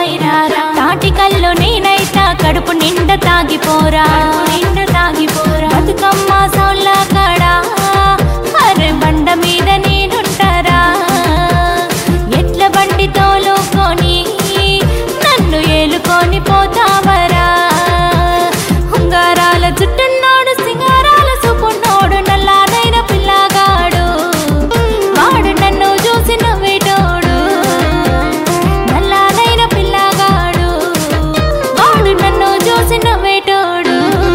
రారా తాటికల్లో నేనైతా కడుపు నిండా తాగిపోరా బతుకమ్మ సౌళ్ళ కాడా అరే బండ మీద నేనుంటారా ఎట్ల బండి తోలుకొని నన్ను ఏలుకొని పోతావరా ఉంగారాల చుట్టున్నోడు సింగారాల సుపున్నోడు నల్లానైన పిల్లగాడు వాడు నన్ను చూసి నవ్వేటోడు నల్లానైన పిల్లగాడు వాడు నన్ను చూసి నవ్వేటోడు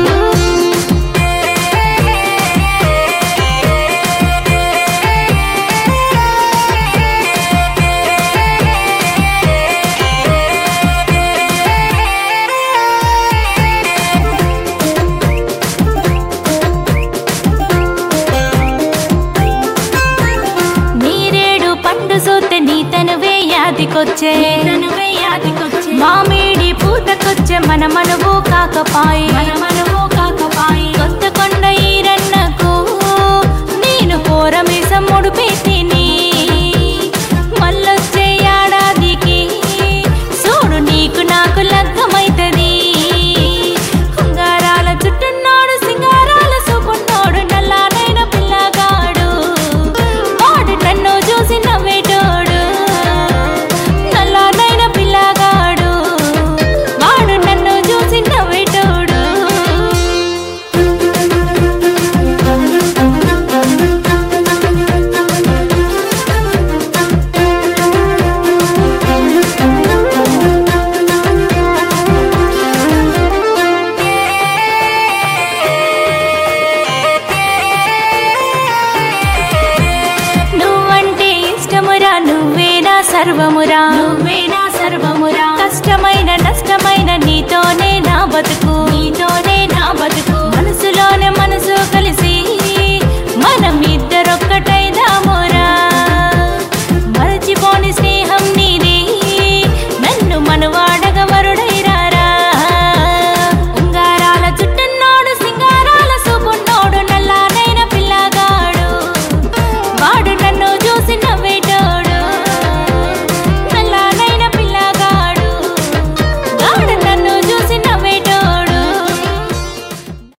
సోతే నీ తనువే యాదికొచ్చే మామిడి పూతకొచ్చే మన మనవు కాకపాయి కొత్త కొండ ఈరన్నకు నేను కోరమీసం ముడిపెట్టి